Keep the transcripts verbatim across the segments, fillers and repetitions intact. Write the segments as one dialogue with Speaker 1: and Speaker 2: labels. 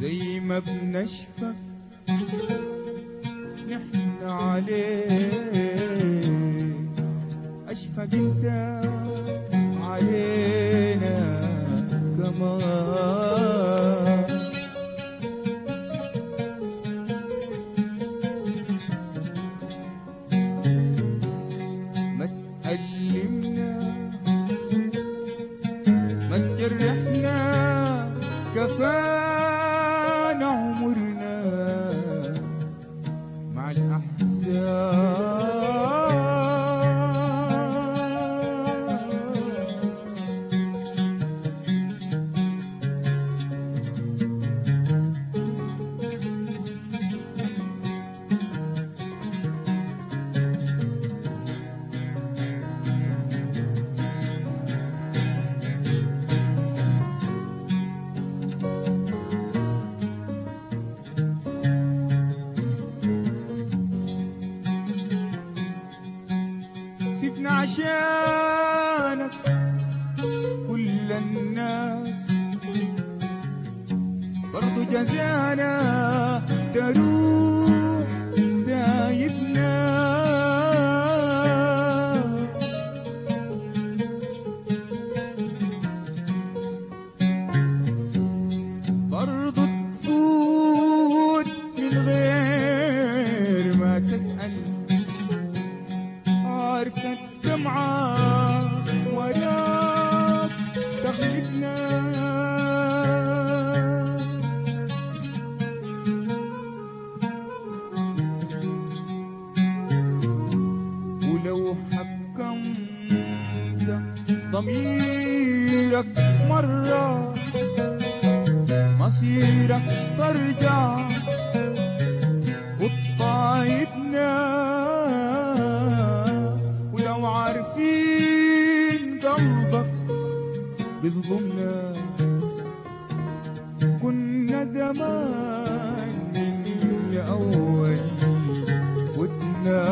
Speaker 1: زي ما بنشفق نحن عليه أشفق انت علينا كمان. ما تألمنا ما تجرحنا كفانا عمرنا مع الأحزان. سيبنا عشانك كل الناس برضو جزانا تروح سايبنا. برضو تفوت من غير ما تسأل عارفة الدمعة وراك تغلبنا. ولو حكمت ضميرك مرة مصيرك ترجع وتطايبنا. ولو عارفين قلبك بيظلمنا كنا زمان من أول ودنا.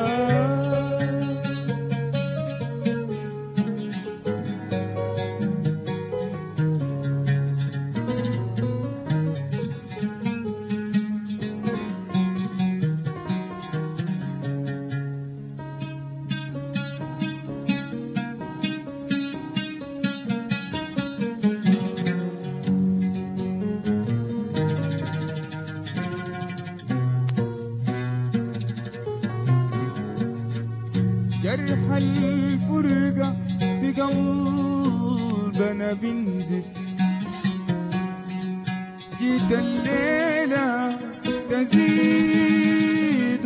Speaker 1: جرح الفرقة في قلبنا بنزف جيت الليلة تزيد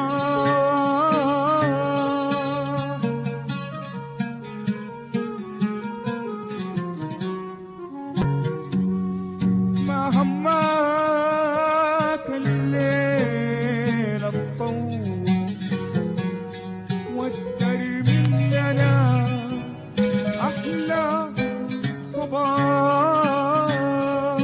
Speaker 1: جراح. ما هماك الليلة الطول والدر مننا أحلى صباح.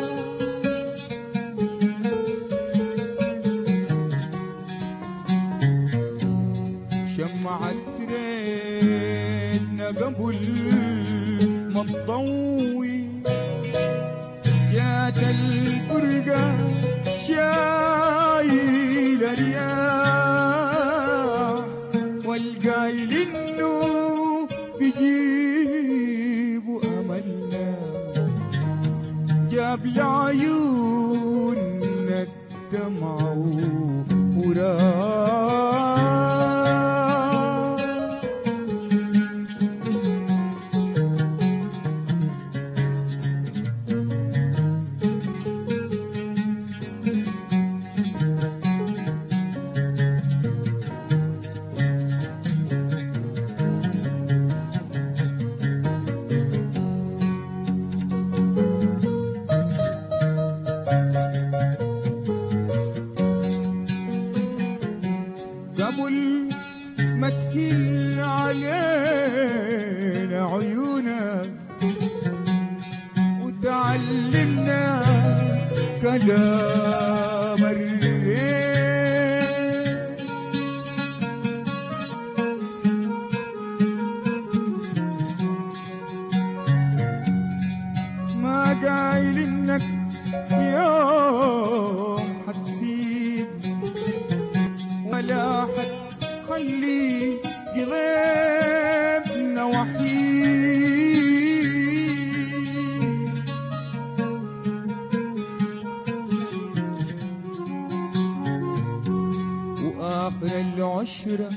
Speaker 1: شمعت ريتنا قبل ما تضوي جات الفرقة شايلة رياح والقايل انه بيجيبوا املنا جاب لعيوننا الدمع وراح. قبل ما تكل علينا عيونك وتعلمنا كلام الريح. ما قايل انك يوم حتسيب ولا حتخلي قلبنا وحيد. وآخر العشرة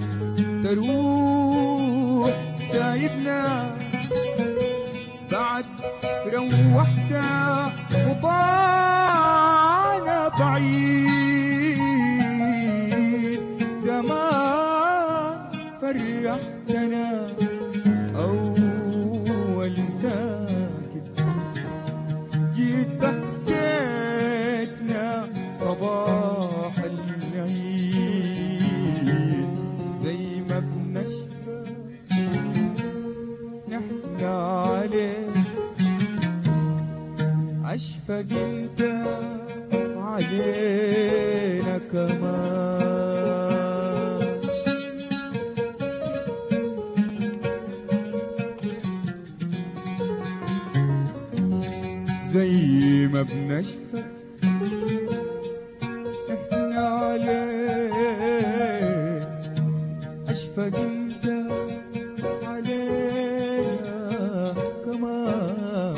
Speaker 1: تروح سايبنا بعد روحتها وبانا بعيد. زمان فرحتنا أول ساكت، جيت بكيتنا صباح العيد. زي ما بنشفى نحكى عليك، أشفق انت علينا كمان. زي ما بنشفق احنا عليك، أشفق انت علينا كمان.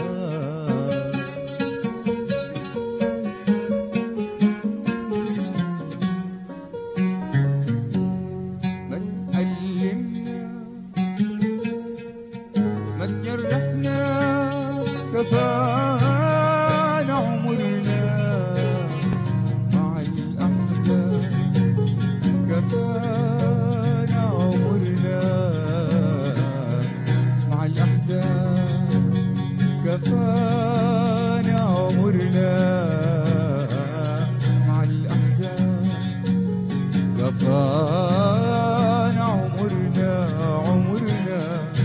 Speaker 1: ما تألمنا ما تجرحنا، كفانا عمرنا مع الأحزان. كفانا عمرنا مع الأحزان. كفانا عمرنا مع الأحزان. كفانا عمرنا عمرنا.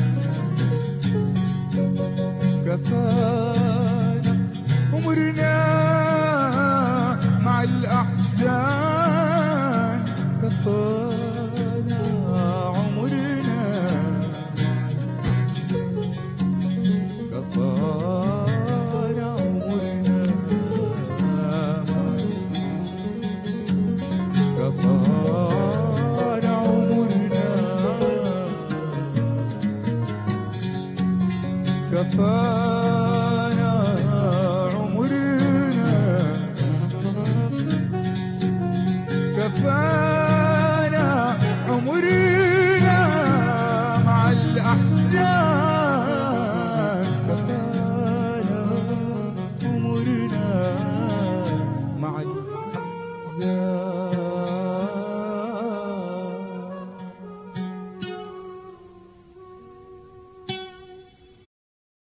Speaker 1: كفانا عمرنا مع الأحزان. كفانا عمرنا. كفانا عمرنا. كفانا عمرنا. كفانا عمرنا. كفانا عمرنا مع الأحزان. كفانا عمرنا مع الأحزان.